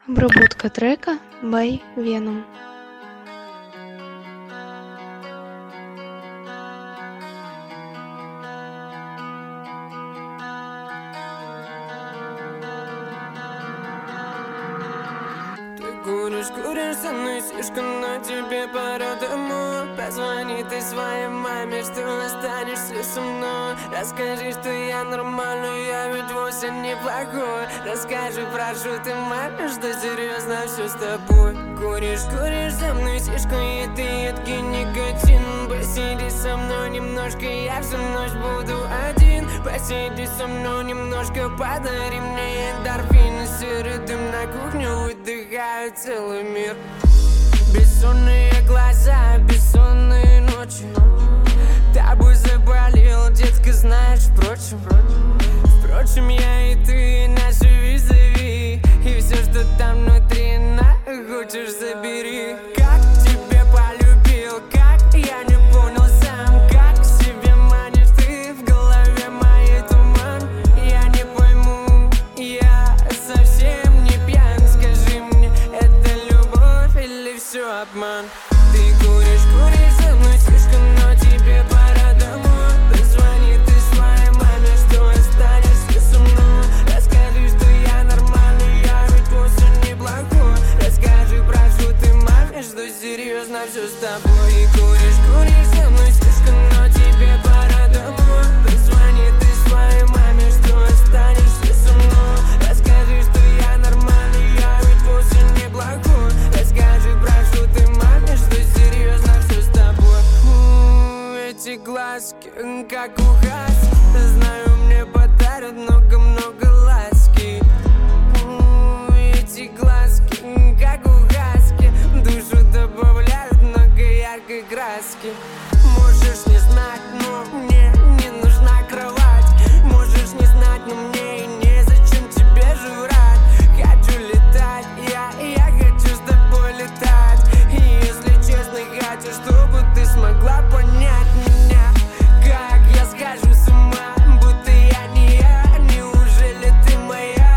Обработка трека by Venom. Куришь со мной слишком, но тебе пора домой. Позвони ты своей маме, что останешься со мной. Расскажи, что я нормальный, я ведь вовсе неплохой. Расскажи, прошу ты маме, что серьезно все с тобой. Куришь со мной слишком, и ты едкий никотин. Посиди со мной немножко, я всю ночь буду один. Посиди со мной немножко, подари мне эндорфины. Серый дым на кухню выдыхает целый мир. Бессонные глаза, бессонные ночи. Тобой заболел, детка, знаешь, впрочем, я и ты, наши визави. И все, что там внутри, хочешь, забери. Как тебя полюбил, как я не понял сам. Как себе манишь ты, в голове моей туман. Я не пойму, я совсем не пьян. Скажи мне, это любовь или все обман? Ты куришь со мной слишком, но тебе пора домой. Позвони ты своей маме, что останешься со мной. Расскажи, что я нормальный, я ведь вовсе неплохой. Расскажи, прошу ты маме, что серьезно все с тобой. И куришь со мной слишком, но тебе пора домой. Позвони ты своей маме, что останешься со мной. Расскажи, что я нормальный, я ведь вовсе неплохой. Расскажи, прошу ты маме, что серьезно все с тобой. Эти глазки, как у Хаски. Знаю, мне подарят много-много ласки. Эти глазки, как у Хаски. Душу добавляют много яркой краски. Можешь не знать, но мне не нужна кровать. Можешь не знать, но мне и незачем тебе жрать. Хочу летать, я хочу с тобой летать. И если честно, хочу, чтобы ты смогла понять меня. Как я схожу с ума, будто я не я. Неужели ты моя,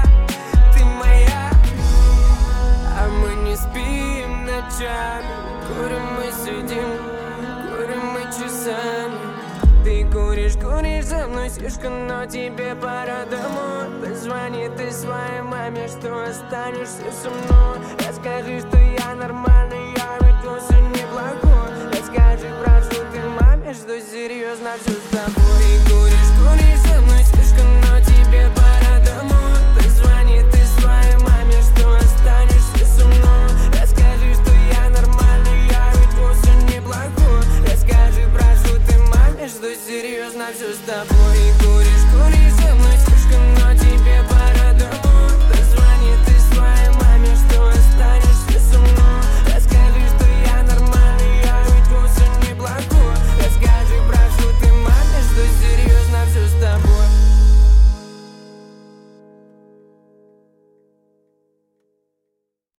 А мы не спим ночами. Курим мы сидим, курим мы часами. Ты куришь со мной слишком, но тебе пора домой. Позвони ты своей маме, что останешься со мной. Расскажи, что я нормальный, я ведь вовсе неплохой. Расскажи, прошу ты маме, что серьезно все с тобой. Ты куришь со мной слишком, но тебе пора домой. Позвони ты своей маме, что останешься со мной. Расскажи, что я нормальный, я ведь вовсе неплохой. Расскажи, прошу ты маме, что серьезно все с тобой. Ты куришь